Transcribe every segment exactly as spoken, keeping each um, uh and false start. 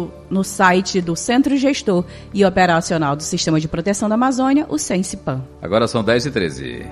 no, no site do Centro Gestor e Operacional do Sistema de Proteção da Amazônia, o SENSIPAM. Agora são dez e treze.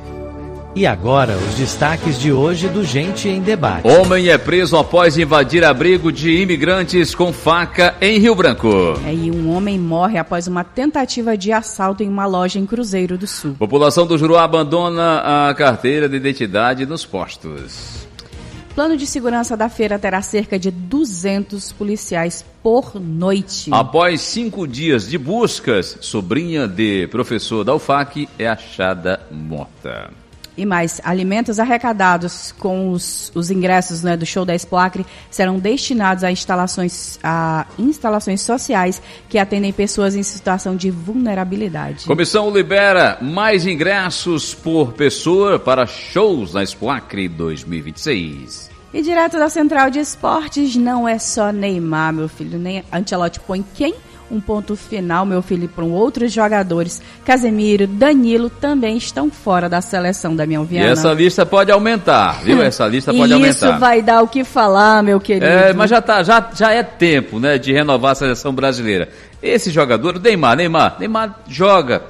E agora, os destaques de hoje do Gente em Debate. Homem é preso após invadir abrigo de imigrantes com faca em Rio Branco. É, e um homem morre após uma tentativa de assalto em uma loja em Cruzeiro do Sul. População do Juruá abandona a carteira de identidade nos postos. Plano de segurança da feira terá cerca de duzentos policiais por noite. Após cinco dias de buscas, sobrinha de professor da U F A C é achada morta. E mais, alimentos arrecadados com os, os ingressos, né, do show da Expo Acre serão destinados a instalações, a instalações sociais que atendem pessoas em situação de vulnerabilidade. Comissão libera mais ingressos por pessoa para shows na Expo Acre dois mil e vinte e seis. E direto da Central de Esportes, não é só Neymar, meu filho. Nem Ancelotti põe quem? Um ponto final, meu filho, para outros jogadores. Casemiro, Danilo também estão fora da seleção da minha Viana. E essa lista pode aumentar, viu? Essa lista pode aumentar. Isso vai dar o que falar, meu querido. É, mas já, tá, já, já é tempo, né, de renovar a seleção brasileira. Esse jogador, o Neymar, Neymar, Neymar joga.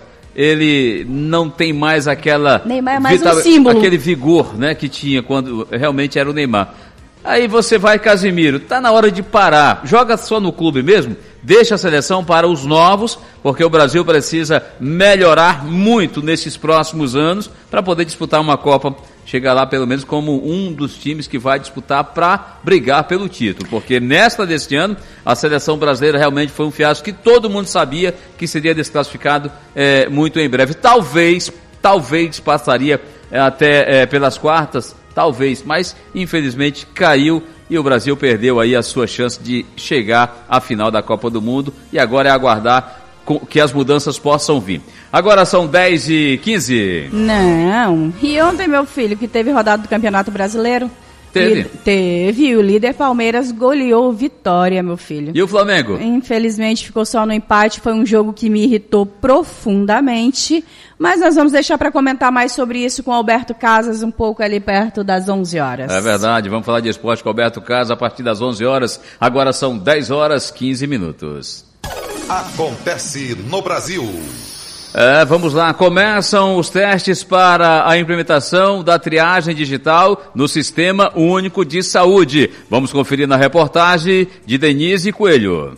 Ele não tem mais aquela... Neymar é mais vital, um símbolo. Aquele vigor, né, que tinha quando realmente era o Neymar. Aí você vai, Casemiro, tá na hora de parar. Joga só no clube mesmo, deixa a seleção para os novos, porque o Brasil precisa melhorar muito nesses próximos anos para poder disputar uma Copa, chegar lá pelo menos como um dos times que vai disputar para brigar pelo título, porque nesta deste ano a seleção brasileira realmente foi um fiasco que todo mundo sabia que seria desclassificado é, muito em breve. Talvez, talvez passaria é, até é, pelas quartas, talvez, mas infelizmente caiu e o Brasil perdeu aí a sua chance de chegar à final da Copa do Mundo e agora é aguardar que as mudanças possam vir. Agora são dez e quinze. Não, e ontem, meu filho, que teve rodada do Campeonato Brasileiro? Teve? E, teve, e o líder Palmeiras goleou o Vitória, meu filho. E o Flamengo? Infelizmente ficou só no empate, foi um jogo que me irritou profundamente, mas nós vamos deixar para comentar mais sobre isso com Alberto Casas um pouco ali perto das onze horas. É verdade, vamos falar de esporte com Alberto Casas a partir das onze horas, agora são dez horas, quinze minutos. Acontece no Brasil. É, vamos lá, começam os testes para a implementação da triagem digital no Sistema Único de Saúde. Vamos conferir na reportagem de Denise Coelho.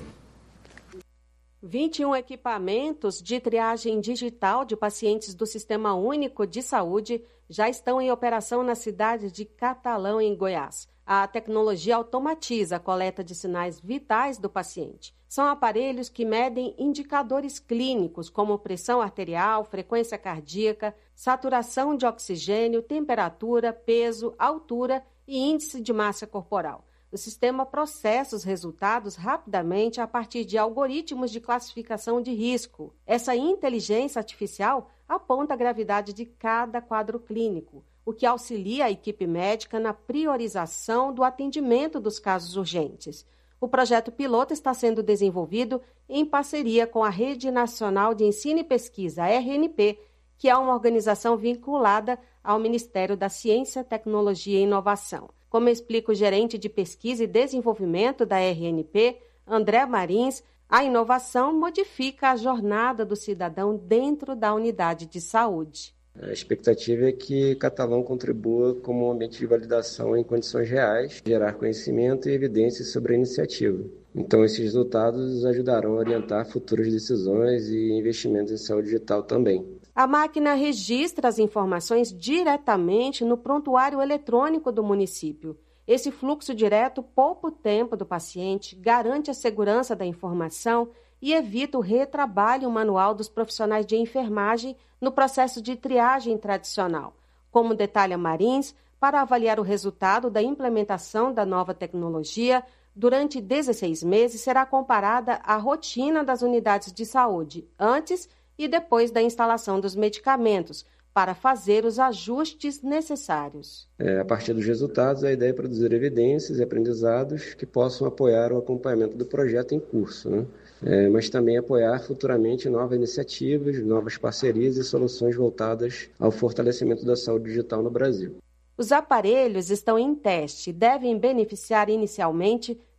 vinte e um equipamentos de triagem digital de pacientes do Sistema Único de Saúde já estão em operação na cidade de Catalão, em Goiás. A tecnologia automatiza a coleta de sinais vitais do paciente. São aparelhos que medem indicadores clínicos como pressão arterial, frequência cardíaca, saturação de oxigênio, temperatura, peso, altura e índice de massa corporal. O sistema processa os resultados rapidamente a partir de algoritmos de classificação de risco. Essa inteligência artificial aponta a gravidade de cada quadro clínico, o que auxilia a equipe médica na priorização do atendimento dos casos urgentes. O projeto piloto está sendo desenvolvido em parceria com a Rede Nacional de Ensino e Pesquisa, R N P, que é uma organização vinculada ao Ministério da Ciência, Tecnologia e Inovação. Como explica o gerente de pesquisa e desenvolvimento da R N P, André Marins, a inovação modifica a jornada do cidadão dentro da unidade de saúde. A expectativa é que Catalão contribua como um ambiente de validação em condições reais, gerar conhecimento e evidências sobre a iniciativa. Então, esses resultados ajudarão a orientar futuras decisões e investimentos em saúde digital também. A máquina registra as informações diretamente no prontuário eletrônico do município. Esse fluxo direto poupa o tempo do paciente, garante a segurança da informação e evita o retrabalho manual dos profissionais de enfermagem no processo de triagem tradicional. Como detalha Marins, para avaliar o resultado da implementação da nova tecnologia, durante dezesseis meses será comparada a rotina das unidades de saúde, antes e depois da instalação dos medicamentos, para fazer os ajustes necessários. É, a partir dos resultados, a ideia é produzir evidências e aprendizados que possam apoiar o acompanhamento do projeto em curso, né? É, mas também apoiar futuramente novas iniciativas, novas parcerias e soluções voltadas ao fortalecimento da saúde digital no Brasil. Os aparelhos estão em teste e devem beneficiar inicialmente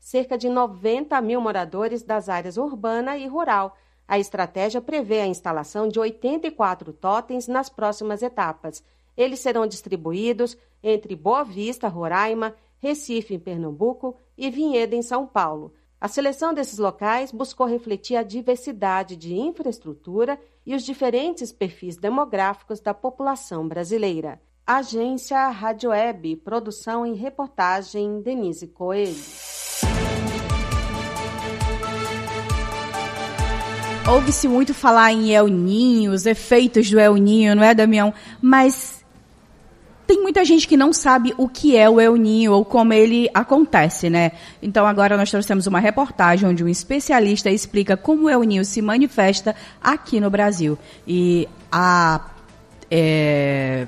cerca de noventa mil moradores das áreas urbana e rural. A estratégia prevê a instalação de oitenta e quatro totens nas próximas etapas. Eles serão distribuídos entre Boa Vista, Roraima, Recife, em Pernambuco, e Vinhedo, em São Paulo. A seleção desses locais buscou refletir a diversidade de infraestrutura e os diferentes perfis demográficos da população brasileira. Agência Rádio Web, produção e reportagem Denise Coelho. Ouve-se muito falar em El Ninho, os efeitos do El Ninho, não é, Damião? Mas tem muita gente que não sabe o que é o El Ninho ou como ele acontece, né? Então agora nós trouxemos uma reportagem onde um especialista explica como o El Ninho se manifesta aqui no Brasil. E a... É...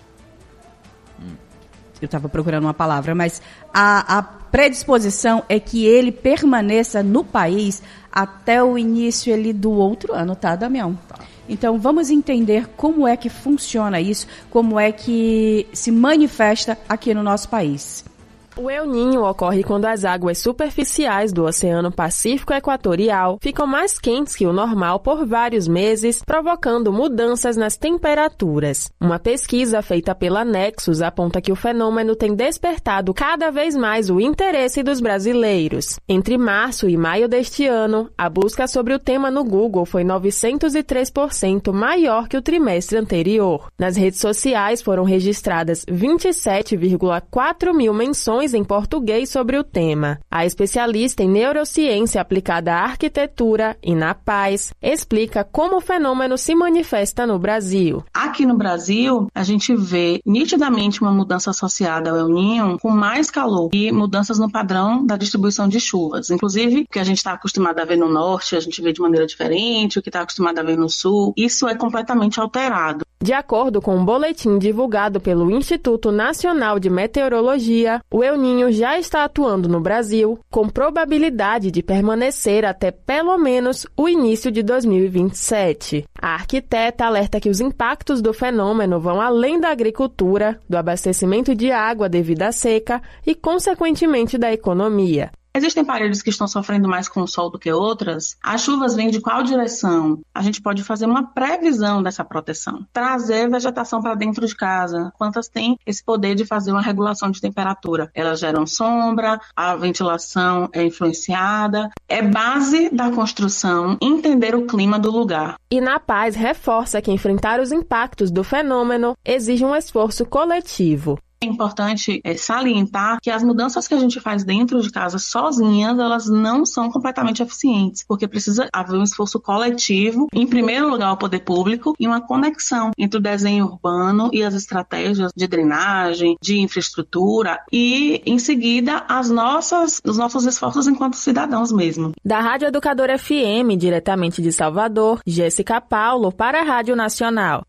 Eu estava procurando uma palavra, mas a, a predisposição é que ele permaneça no país até o início ali do outro ano, tá, Damião? Tá. Então, vamos entender como é que funciona isso, como é que se manifesta aqui no nosso país. O El Ninho ocorre quando as águas superficiais do Oceano Pacífico Equatorial ficam mais quentes que o normal por vários meses, provocando mudanças nas temperaturas. Uma pesquisa feita pela Nexus aponta que o fenômeno tem despertado cada vez mais o interesse dos brasileiros. Entre março e maio deste ano, a busca sobre o tema no Google foi novecentos e três por cento maior que o trimestre anterior. Nas redes sociais foram registradas vinte e sete vírgula quatro mil menções em português sobre o tema. A especialista em neurociência aplicada à arquitetura e na paz explica como o fenômeno se manifesta no Brasil. Aqui no Brasil, a gente vê nitidamente uma mudança associada ao El Ninho com mais calor e mudanças no padrão da distribuição de chuvas. Inclusive, o que a gente está acostumado a ver no norte, a gente vê de maneira diferente, o que está acostumado a ver no sul, isso é completamente alterado. De acordo com um boletim divulgado pelo Instituto Nacional de Meteorologia, o El Ninho já está atuando no Brasil, com probabilidade de permanecer até pelo menos o início de dois mil e vinte e sete. A arquiteta alerta que os impactos do fenômeno vão além da agricultura, do abastecimento de água devido à seca e, consequentemente, da economia. Existem paredes que estão sofrendo mais com o sol do que outras? As chuvas vêm de qual direção? A gente pode fazer uma previsão dessa proteção. Trazer vegetação para dentro de casa. Quantas têm esse poder de fazer uma regulação de temperatura? Elas geram sombra, a ventilação é influenciada. É base da construção entender o clima do lugar. E na Paz reforça que enfrentar os impactos do fenômeno exige um esforço coletivo. É importante é, salientar que as mudanças que a gente faz dentro de casa sozinhas, elas não são completamente eficientes, porque precisa haver um esforço coletivo, em primeiro lugar o poder público, e uma conexão entre o desenho urbano e as estratégias de drenagem, de infraestrutura, e em seguida as nossas, os nossos esforços enquanto cidadãos mesmo. Da Rádio Educadora F M, diretamente de Salvador, Jéssica Paulo, para a Rádio Nacional.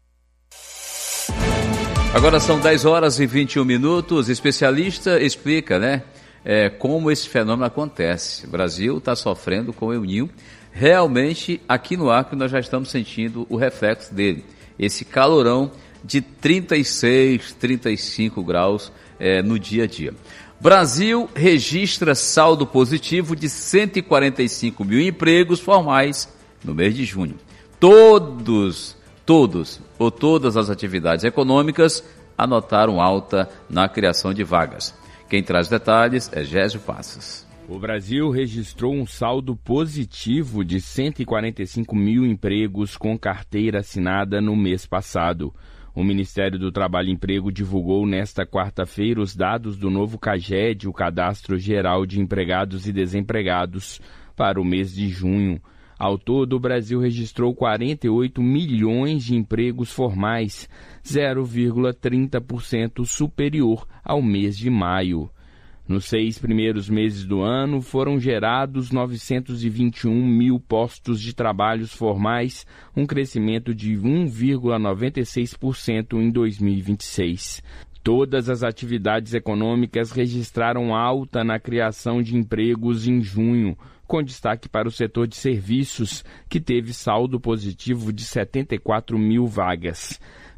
Agora são dez horas e vinte e um minutos. Especialista explica, né, é, como esse fenômeno acontece. O Brasil está sofrendo com o El Ninho. Realmente, aqui no Acre, nós já estamos sentindo o reflexo dele. Esse calorão de trinta e seis, trinta e cinco graus é, no dia a dia. Brasil registra saldo positivo de cento e quarenta e cinco mil empregos formais no mês de junho. Todos... Todos ou todas as atividades econômicas anotaram alta na criação de vagas. Quem traz detalhes é Gésio Passos. O Brasil registrou um saldo positivo de cento e quarenta e cinco mil empregos com carteira assinada no mês passado. O Ministério do Trabalho e Emprego divulgou nesta quarta-feira os dados do novo CAGED, o Cadastro Geral de Empregados e Desempregados, para o mês de junho. Ao todo, o Brasil registrou quarenta e oito milhões de empregos formais, zero vírgula trinta por cento superior ao mês de maio. Nos seis primeiros meses do ano, foram gerados novecentos e vinte e um mil postos de trabalhos formais, um crescimento de um vírgula noventa e seis por cento em dois mil e vinte e seis. Todas as atividades econômicas registraram alta na criação de empregos em junho, com destaque para o setor de serviços, que teve saldo positivo de setenta e quatro mil vagas.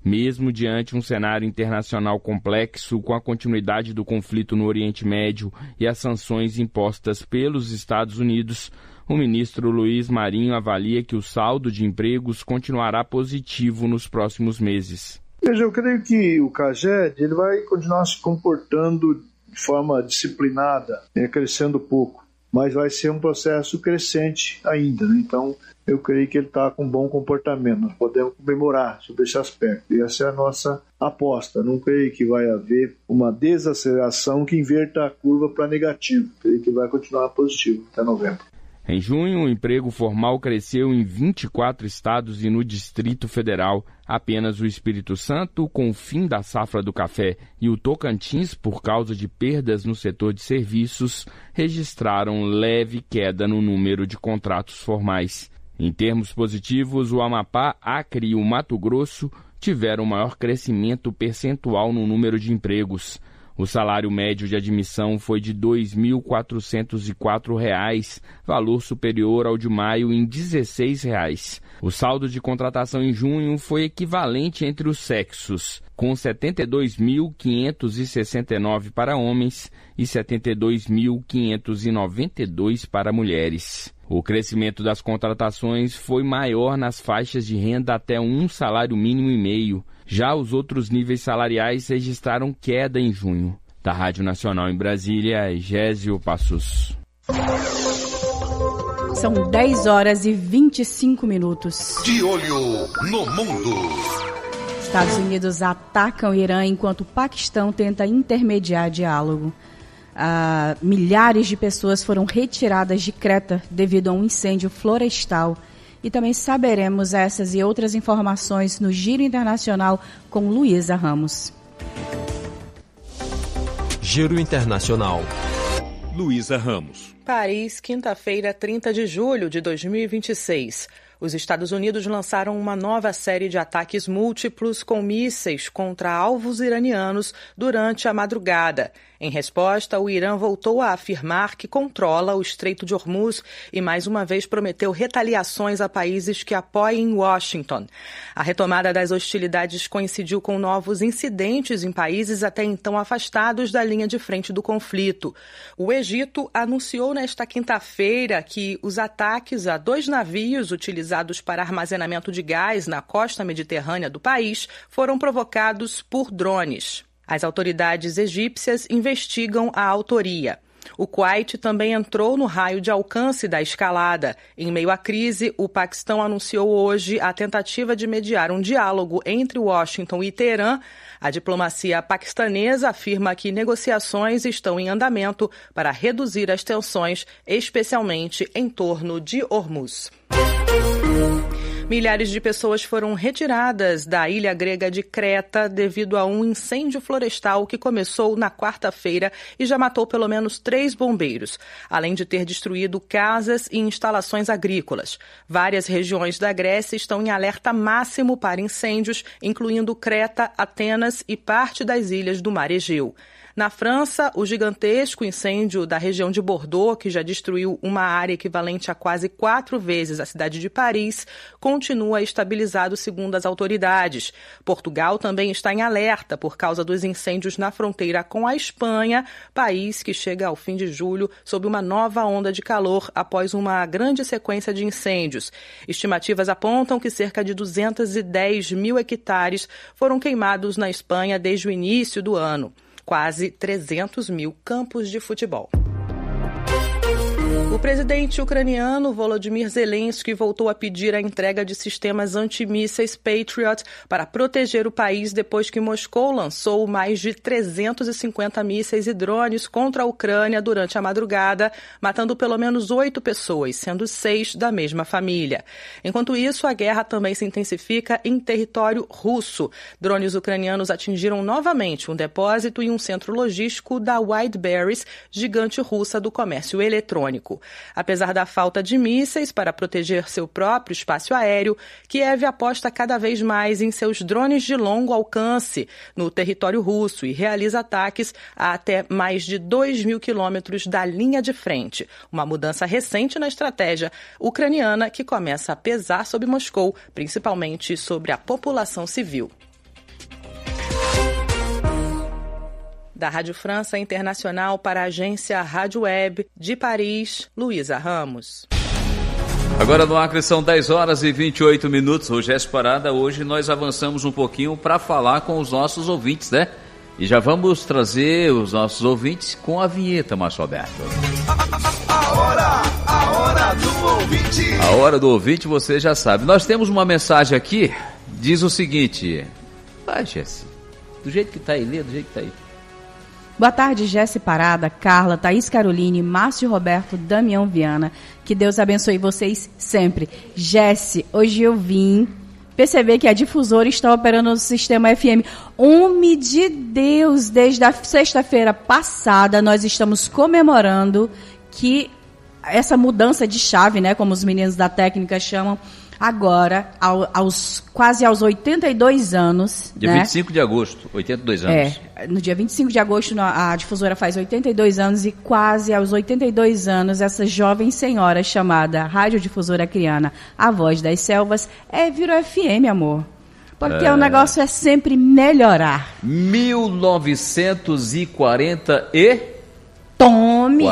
Mesmo diante um cenário internacional complexo, com a continuidade do conflito no Oriente Médio e as sanções impostas pelos Estados Unidos, o ministro Luiz Marinho avalia que o saldo de empregos continuará positivo nos próximos meses. Veja, eu creio que o CAGED ele vai continuar se comportando de forma disciplinada, né, crescendo pouco, mas vai ser um processo crescente ainda, né? Então, eu creio que ele está com um bom comportamento. Nós podemos comemorar sobre esse aspecto. E essa é a nossa aposta. Não creio que vai haver uma desaceleração que inverta a curva para negativo. Creio que vai continuar positivo até novembro. Em junho, o emprego formal cresceu em vinte e quatro estados e no Distrito Federal. Apenas o Espírito Santo, com o fim da safra do café, e o Tocantins, por causa de perdas no setor de serviços, registraram leve queda no número de contratos formais. Em termos positivos, o Amapá, Acre e o Mato Grosso tiveram maior crescimento percentual no número de empregos. O salário médio de admissão foi de dois mil quatrocentos e quatro reais, valor superior ao de maio em dezesseis reais. O saldo de contratação em junho foi equivalente entre os sexos, com setenta e dois mil quinhentos e sessenta e nove para homens e setenta e dois mil quinhentos e noventa e dois para mulheres. O crescimento das contratações foi maior nas faixas de renda até um salário mínimo e meio. Já os outros níveis salariais registraram queda em junho. Da Rádio Nacional em Brasília, Gésio Passos. São dez horas e vinte e cinco minutos. De olho no mundo. Estados Unidos atacam o Irã enquanto o Paquistão tenta intermediar diálogo. Ah, milhares de pessoas foram retiradas de Creta devido a um incêndio florestal. E também saberemos essas e outras informações no Giro Internacional com Luísa Ramos. Giro Internacional. Luísa Ramos. Paris, quinta-feira, trinta de julho de dois mil e vinte e seis. Os Estados Unidos lançaram uma nova série de ataques múltiplos com mísseis contra alvos iranianos durante a madrugada. Em resposta, o Irã voltou a afirmar que controla o Estreito de Hormuz e mais uma vez prometeu retaliações a países que apoiem Washington. A retomada das hostilidades coincidiu com novos incidentes em países até então afastados da linha de frente do conflito. O Egito anunciou nesta quinta-feira que os ataques a dois navios utilizados para armazenamento de gás na costa mediterrânea do país foram provocados por drones. As autoridades egípcias investigam a autoria. O Kuwait também entrou no raio de alcance da escalada. Em meio à crise, o Paquistão anunciou hoje a tentativa de mediar um diálogo entre Washington e Teherã. A diplomacia paquistanesa afirma que negociações estão em andamento para reduzir as tensões, especialmente em torno de Hormuz. Milhares de pessoas foram retiradas da ilha grega de Creta devido a um incêndio florestal que começou na quarta-feira e já matou pelo menos três bombeiros, além de ter destruído casas e instalações agrícolas. Várias regiões da Grécia estão em alerta máximo para incêndios, incluindo Creta, Atenas e parte das ilhas do Mar Egeu. Na França, o gigantesco incêndio da região de Bordeaux, que já destruiu uma área equivalente a quase quatro vezes a cidade de Paris, continua estabilizado segundo as autoridades. Portugal também está em alerta por causa dos incêndios na fronteira com a Espanha, país que chega ao fim de julho sob uma nova onda de calor após uma grande sequência de incêndios. Estimativas apontam que cerca de duzentos e dez mil hectares foram queimados na Espanha desde o início do ano. Quase trezentos mil campos de futebol. O presidente ucraniano Volodymyr Zelensky voltou a pedir a entrega de sistemas antimísseis Patriot para proteger o país depois que Moscou lançou mais de trezentos e cinquenta mísseis e drones contra a Ucrânia durante a madrugada, matando pelo menos oito pessoas, sendo seis da mesma família. Enquanto isso, a guerra também se intensifica em território russo. Drones ucranianos atingiram novamente um depósito e um centro logístico da Wildberries, gigante russa do comércio eletrônico. Apesar da falta de mísseis para proteger seu próprio espaço aéreo, Kiev aposta cada vez mais em seus drones de longo alcance no território russo e realiza ataques a até mais de dois mil quilômetros da linha de frente. Uma mudança recente na estratégia ucraniana que começa a pesar sobre Moscou, principalmente sobre a população civil. Da Rádio França Internacional para a agência Rádio Web de Paris, Luísa Ramos. Agora no Acre são dez horas e vinte e oito minutos. Hoje é Parada. Hoje nós avançamos um pouquinho para falar com os nossos ouvintes, né? E já vamos trazer os nossos ouvintes com a vinheta, Márcio Roberto. A, a, a hora, a hora do ouvinte. A hora do ouvinte, você já sabe. Nós temos uma mensagem aqui, diz o seguinte. Vai, Jesse. Do jeito que tá aí, lê do jeito que tá aí. Boa tarde, Jesse Parada, Carla, Thaís Caroline, Márcio Roberto, Damião Viana. Que Deus abençoe vocês sempre. Jesse, hoje eu vim perceber que a difusora está operando no sistema F M. Homem de Deus, desde a sexta-feira passada nós estamos comemorando que essa mudança de chave, né, como os meninos da técnica chamam, agora, ao, aos, quase aos oitenta e dois anos. Dia né? vinte e cinco de agosto, oitenta e dois anos. É, no dia vinte e cinco de agosto a difusora faz oitenta e dois anos e quase aos oitenta e dois anos essa jovem senhora chamada Radiodifusora Acreana, a voz das selvas, é virou F M, amor. Porque é. o negócio é sempre melhorar. mil novecentos e quarenta e Tome!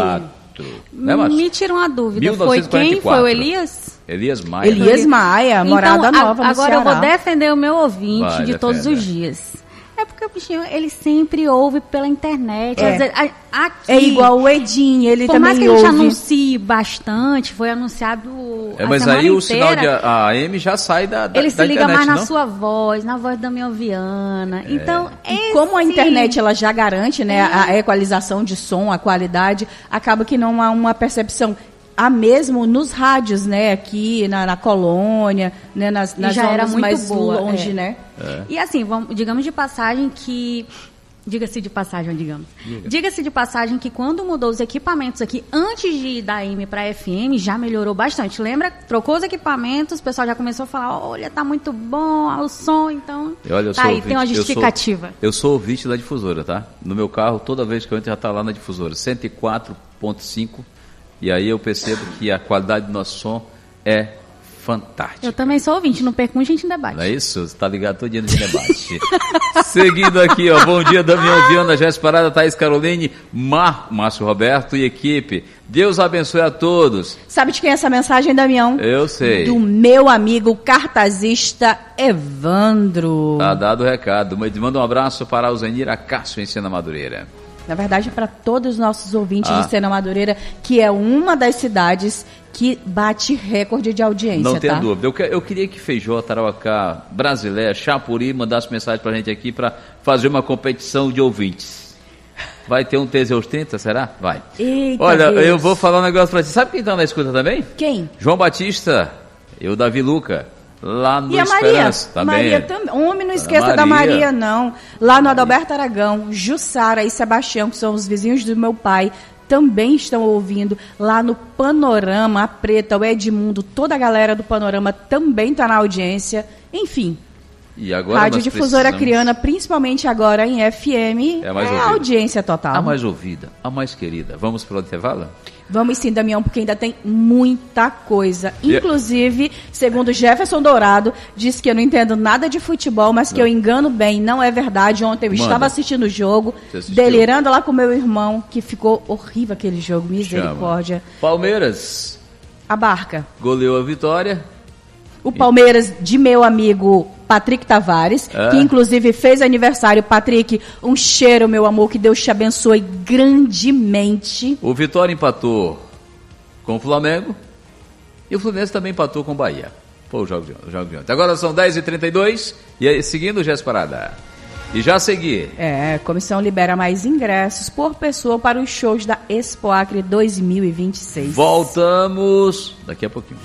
Né, Me tira uma dúvida, foi quem? Foi o Elias? Elias Maia. Elias Maia, Morada então, Nova a, no agora Ceará. eu vou defender o meu ouvinte Vai, de defenda. todos os dias. É porque o bichinho, ele sempre ouve pela internet. É, Às vezes, a- aqui, é igual o Edinho, ele por também mais que a gente ouve. anuncie bastante, foi anunciado É, a mas semana aí o inteira, sinal de A M já sai da, da ele da se liga internet, mais na não? sua voz, na voz da minha Viana. Então, E como a internet ela já garante, né, a, a equalização de som, a qualidade, acaba que não há uma percepção. Há mesmo nos rádios, né, aqui na, na colônia, né, nas, nas já era zonas muito mais boa, longe, é. né? É. E assim, vamos, digamos de passagem que... Diga-se de passagem, digamos. Diga. Diga-se de passagem que quando mudou os equipamentos aqui, antes de ir da A M para F M, já melhorou bastante. Lembra? Trocou os equipamentos, o pessoal já começou a falar, olha, tá muito bom o som, então... E olha, eu tá sou aí, ouvinte, tem uma eu sou- justificativa. Eu sou ouvinte da difusora, tá? No meu carro, toda vez que eu entro, já tá lá na difusora. cento e quatro ponto cinco. E aí eu percebo que a qualidade do nosso som é fantástica. Eu também sou ouvinte, não perco um gente em debate. Não é isso? Você tá ligado todo dia no debate. Seguindo aqui, ó. Bom dia, Damião Viana, Jéssica Parada, Thaís Caroline, Mar, Márcio Roberto e equipe. Deus abençoe a todos. Sabe de quem é essa mensagem, Damião? Eu sei. Do meu amigo cartazista Evandro. Tá dado o recado. Manda um abraço para o Zenir Acácio em Sena Madureira. Na verdade, para todos os nossos ouvintes Ah. de Sena Madureira, que é uma das cidades que bate recorde de audiência, Não tenha tá? dúvida. Eu, que- eu queria que Feijó, Tarauacá, Brasileira, Chapuri mandasse mensagem pra gente aqui para fazer uma competição de ouvintes. Vai ter um Teseus trinta, será? Vai. Eita, Olha, Deus. eu vou falar um negócio pra você. Sabe quem tá na escuta também? Quem? João Batista e o Davi Luca, lá no E a Maria? Esperança. Também. Maria também. Homem, não A esqueça da Maria. Maria, não. Lá no Adalberto Aragão, Jussara e Sebastião, que são os vizinhos do meu pai, também estão ouvindo. Lá no Panorama, a Preta, o Edmundo, toda a galera do Panorama também está na audiência. Enfim, E agora Rádio nós Difusora precisamos- Acreana, principalmente agora em F M, É é, a mais a ouvida. audiência total. A mais ouvida, a mais querida. Vamos para o intervalo? Vamos sim, Damião, porque ainda tem muita coisa. E- Inclusive, segundo Jefferson Dourado, disse que eu não entendo nada de futebol, mas que eu engano bem. Não é verdade. Ontem eu Manda. estava assistindo o jogo, Você assistiu? delirando lá com meu irmão, que ficou horrível aquele jogo. Misericórdia. Palmeiras A barca. goleou a Vitória. O Palmeiras de meu amigo Patrick Tavares, É. que inclusive fez aniversário. Patrick, um cheiro, meu amor, que Deus te abençoe grandemente. O Vitória empatou com o Flamengo e o Fluminense também empatou com o Bahia. Foi o jogo de, o jogo de ontem. Agora são dez e trinta e dois e aí, seguindo o Jéssica Parada. E já a seguir, É, a comissão libera mais ingressos por pessoa para os shows da Expo Acre dois mil e vinte e seis. voltamos daqui a pouquinho.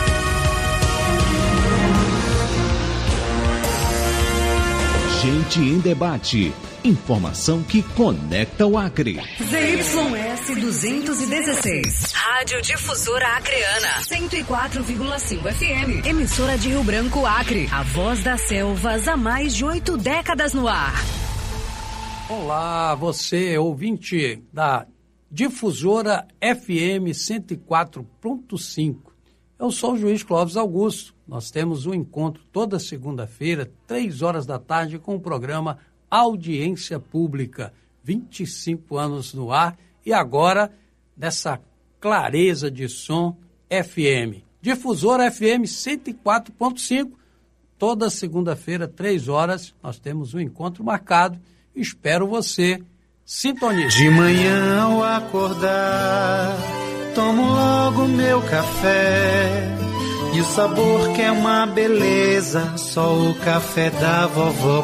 Gente em debate. Informação que conecta o Acre. Z Y S duzentos e dezesseis. Rádio Difusora Acreana. cento e quatro vírgula cinco F M. Emissora de Rio Branco, Acre. A voz das selvas há mais de oito décadas no ar. Olá, você, ouvinte da Difusora F M cento e quatro ponto cinco. Eu sou o juiz Clóvis Augusto. Nós temos um encontro toda segunda-feira, três horas da tarde, com o programa Audiência Pública. vinte e cinco anos no ar e agora dessa clareza de som F M. Difusora F M cento e quatro ponto cinco. Toda segunda-feira, três horas, nós temos um encontro marcado. Espero você. Sintonia. De manhã ao acordar, tomo logo meu café. E o sabor que é uma beleza, só o café da vovó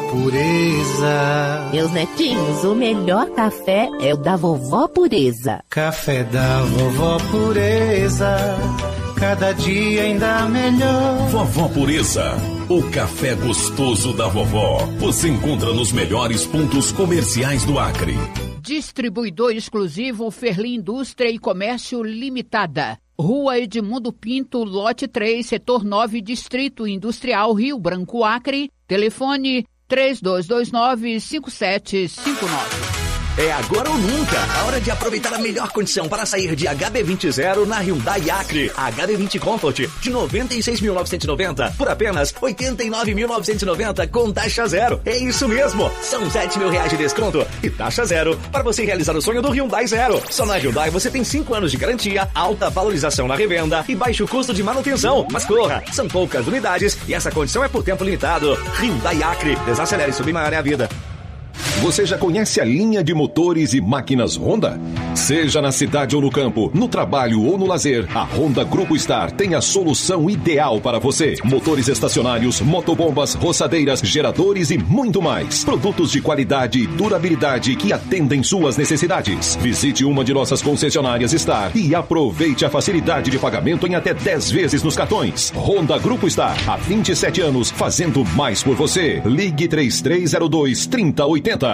Pureza. Meus netinhos, o melhor café é o da vovó Pureza. Café da vovó Pureza, cada dia ainda melhor. Vovó Pureza, o café gostoso da vovó. Você encontra nos melhores pontos comerciais do Acre. Distribuidor exclusivo Ferli Indústria e Comércio Limitada. Rua Edmundo Pinto, lote três, setor nove, Distrito Industrial, Rio Branco, Acre. Telefone três dois dois nove, cinco sete cinco nove. É agora ou nunca, a hora de aproveitar a melhor condição para sair de H B vinte zero na Hyundai Acre. H B vinte Comfort de noventa e seis mil novecentos e noventa por apenas oitenta e nove mil novecentos e noventa com taxa zero. É isso mesmo, são sete mil reais de desconto e taxa zero para você realizar o sonho do Hyundai Zero. Só na Hyundai você tem cinco anos de garantia, alta valorização na revenda e baixo custo de manutenção. Mas corra, são poucas unidades e essa condição é por tempo limitado. Hyundai Acre, desacelere e submarine a vida. Você já conhece a linha de motores e máquinas Honda? Seja na cidade ou no campo, no trabalho ou no lazer, a Honda Grupo Star tem a solução ideal para você. Motores estacionários, motobombas, roçadeiras, geradores e muito mais. Produtos de qualidade e durabilidade que atendem suas necessidades. Visite uma de nossas concessionárias Star e aproveite a facilidade de pagamento em até dez vezes nos cartões. Honda Grupo Star, há vinte e sete anos, fazendo mais por você. Ligue três três zero dois, trinta oitenta.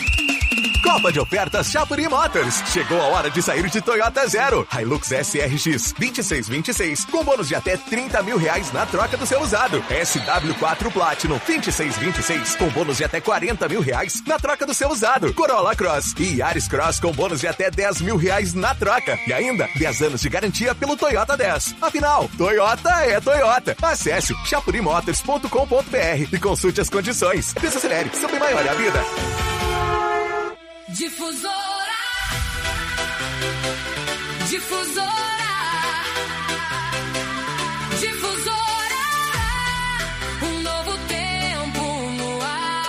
Copa de ofertas Chapuri Motors. Chegou a hora de sair de Toyota Zero. Hilux S R X vinte e seis vinte e seis com bônus de até trinta mil reais na troca do seu usado. S W quatro Platinum vinte e seis vinte e seis com bônus de até quarenta mil reais na troca do seu usado. Corolla Cross e Yaris Cross com bônus de até dez mil reais na troca. E ainda dez anos de garantia pelo Toyota dez. Afinal, Toyota é Toyota. Acesse chapurimotors ponto com ponto b r e consulte as condições. Desacelere, sempre maior é a vida. Difusora, difusora, difusora, um novo tempo no ar.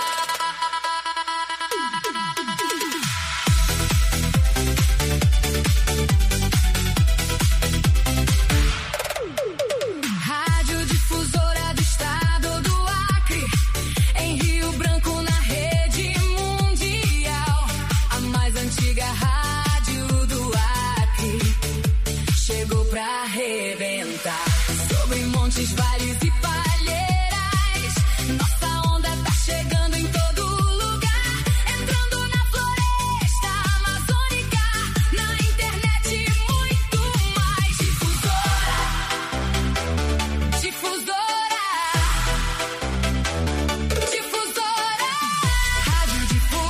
Rádio Difusora do Estado do Acre, em Rio Branco, na rede mundial. Mais antiga rádio do Acre chegou pra arrebentar. Sobre montes, vales e palheiras, nossa onda tá chegando em todo lugar. Entrando na floresta amazônica, na internet e muito mais. Difusora, difusora, difusora, rádio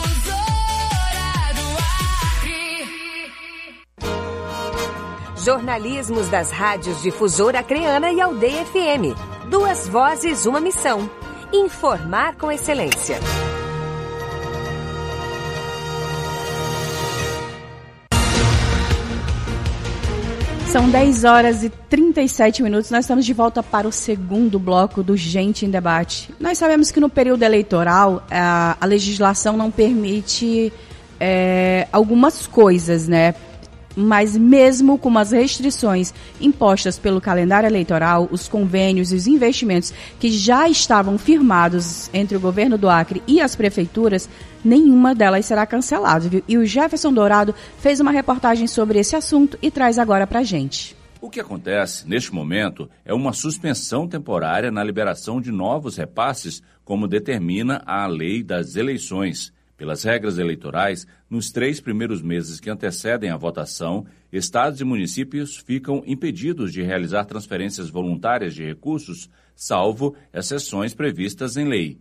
difusora. Jornalismos das rádios Difusora Acreana e Aldeia F M. Duas vozes, uma missão. Informar com excelência. São dez horas e trinta e sete minutos. Nós estamos de volta para o segundo bloco do Gente em Debate. Nós sabemos que no período eleitoral a, a legislação não permite é, algumas coisas, né? Mas mesmo com as restrições impostas pelo calendário eleitoral, os convênios e os investimentos que já estavam firmados entre o governo do Acre e as prefeituras, nenhuma delas será cancelada, viu? E o Jefferson Dourado fez uma reportagem sobre esse assunto e traz agora pra gente. O que acontece, neste momento, é uma suspensão temporária na liberação de novos repasses, como determina a lei das eleições. Pelas regras eleitorais, nos três primeiros meses que antecedem a votação, estados e municípios ficam impedidos de realizar transferências voluntárias de recursos, salvo exceções previstas em lei.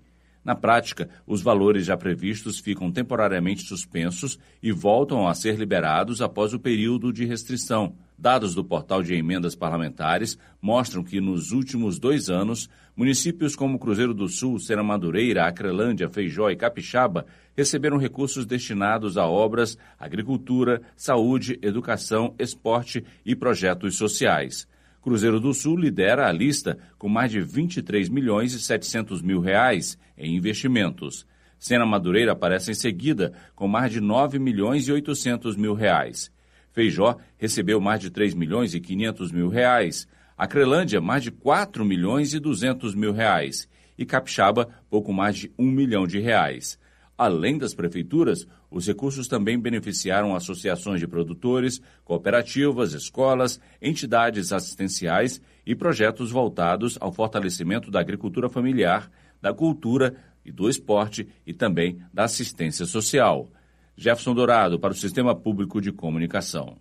Na prática, os valores já previstos ficam temporariamente suspensos e voltam a ser liberados após o período de restrição. Dados do portal de emendas parlamentares mostram que, nos últimos dois anos, municípios como Cruzeiro do Sul, Sena Madureira, Acrelândia, Feijó e Capixaba receberam recursos destinados a obras, agricultura, saúde, educação, esporte e projetos sociais. Cruzeiro do Sul lidera a lista com mais de vinte e três milhões e setecentos mil reais em investimentos. Sena Madureira aparece em seguida com mais de nove milhões e oitocentos mil reais. Feijó recebeu mais de três milhões e quinhentos mil reais. Acrelândia, mais de quatro milhões e duzentos mil reais. E Capixaba, pouco mais de um milhão de reais. Além das prefeituras, os recursos também beneficiaram associações de produtores, cooperativas, escolas, entidades assistenciais e projetos voltados ao fortalecimento da agricultura familiar, da cultura e do esporte e também da assistência social. Jefferson Dourado, para o Sistema Público de Comunicação.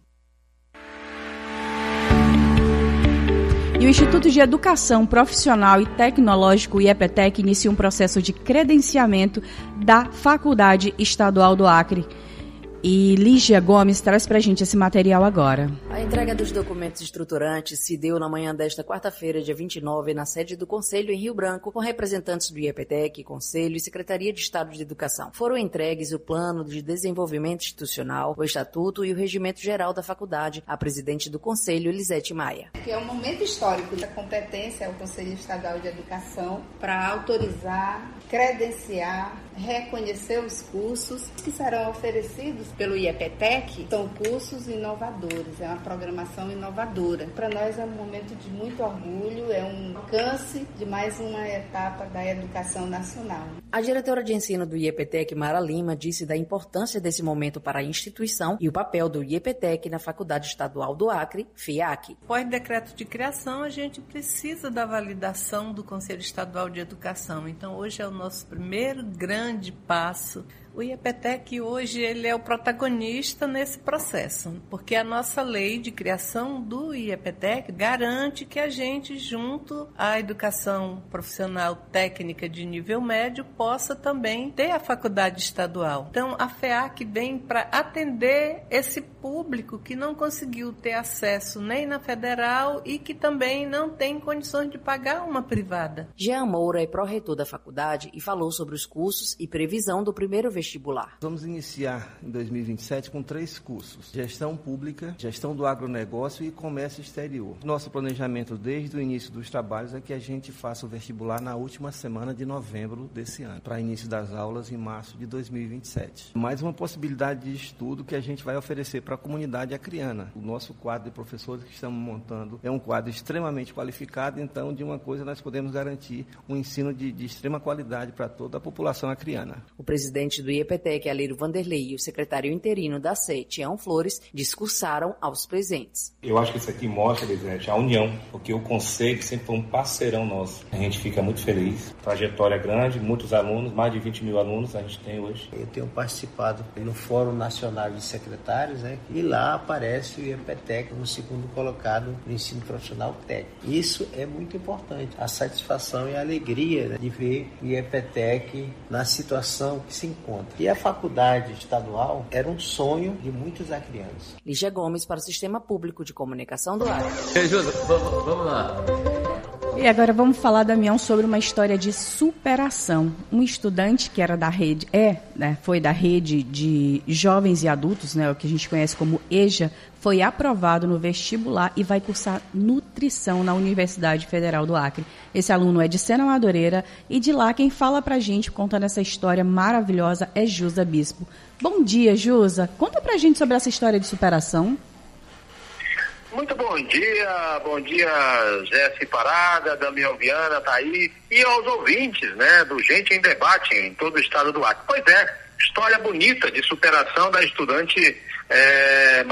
E o Instituto de Educação Profissional e Tecnológico, I E P E T E C, inicia um processo de credenciamento da Faculdade Estadual do Acre. E Lígia Gomes traz pra gente esse material agora. A entrega dos documentos estruturantes se deu na manhã desta quarta-feira, dia vinte e nove, na sede do Conselho em Rio Branco, com representantes do I E P E T E C, Conselho e Secretaria de Estado de Educação. Foram entregues o Plano de Desenvolvimento Institucional, o Estatuto e o Regimento Geral da Faculdade à presidente do Conselho, Elisete Maia. Que é um momento histórico da competência ao Conselho Estadual de Educação para autorizar, credenciar, reconhecer os cursos que serão oferecidos pelo I E P E T E C. São cursos inovadores, é uma programação inovadora. Para nós é um momento de muito orgulho, é um alcance de mais uma etapa da educação nacional. A diretora de ensino do I E P E T E C, Mara Lima, disse da importância desse momento para a instituição e o papel do I E P E T E C na Faculdade Estadual do Acre, FIAC. Após decreto de criação, a gente precisa da validação do Conselho Estadual de Educação. Então, hoje é o nosso primeiro grande passo. O I E P E T E C hoje ele é o protagonista nesse processo, porque a nossa lei de criação do I E P E T E C garante que a gente, junto à educação profissional técnica de nível médio, possa também ter a faculdade estadual. Então, a FEAC vem para atender esse público que não conseguiu ter acesso nem na federal e que também não tem condições de pagar uma privada. Jean Moura é pró-reitor da faculdade e falou sobre os cursos e previsão do primeiro vestibular. Vamos iniciar em dois mil e vinte e sete com três cursos: Gestão Pública, Gestão do Agronegócio e Comércio Exterior. Nosso planejamento desde o início dos trabalhos é que a gente faça o vestibular na última semana de novembro desse ano, para início das aulas em março de dois mil e vinte e sete. Mais uma possibilidade de estudo que a gente vai oferecer para a comunidade acreana. O nosso quadro de professores que estamos montando é um quadro extremamente qualificado, então de uma coisa nós podemos garantir um ensino de, de extrema qualidade para toda a população acreana. O presidente do I E P E T E C, Alírio Vanderlei, e o secretário interino da S E, Tião Flores, discursaram aos presentes. Eu acho que isso aqui mostra, presidente, a união, porque o Conselho sempre foi um parceirão nosso. A gente fica muito feliz. Trajetória grande, muitos alunos, mais de vinte mil alunos a gente tem hoje. Eu tenho participado no Fórum Nacional de Secretários, né, e lá aparece o I E P E T E C como segundo colocado no ensino profissional técnico. Isso é muito importante. A satisfação e a alegria, né, de ver o I E P E T E C na situação que se encontra. E a faculdade estadual era um sonho de muitos acreanos. Lígia Gomes para o Sistema Público de Comunicação do Acre. Ei, Júlia, vamos, vamos lá. E agora vamos falar, Damião, sobre uma história de superação. Um estudante que era da rede, é, né, foi da rede de jovens e adultos, né, o que a gente conhece como EJA, foi aprovado no vestibular e vai cursar nutrição na Universidade Federal do Acre. Esse aluno é de Sena Madureira e de lá quem fala pra gente, contando essa história maravilhosa, é Jusa Bispo. Bom dia, Jusa. Conta pra gente sobre essa história de superação. Muito bom dia, bom dia, Jéssica Parada, Damião Viana, tá aí, e aos ouvintes, né, do Gente em Debate em todo o estado do Acre. Pois é, história bonita de superação da estudante é,